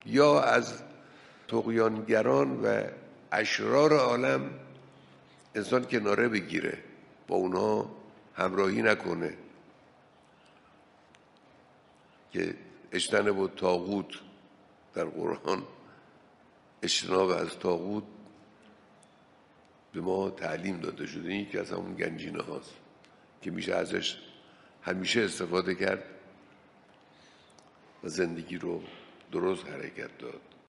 یا از طغیانگران و اشرار عالم انسان کناره بگیره، با اونها همراهی نکنه. که اجتنبوا الطاغوت در قرآن، اجتناب از طاغوت به ما تعلیم داده شده. این یکی از همون گنجینه هاست که میشه ازش همیشه استفاده کرد و زندگی رو درست حرکت داد.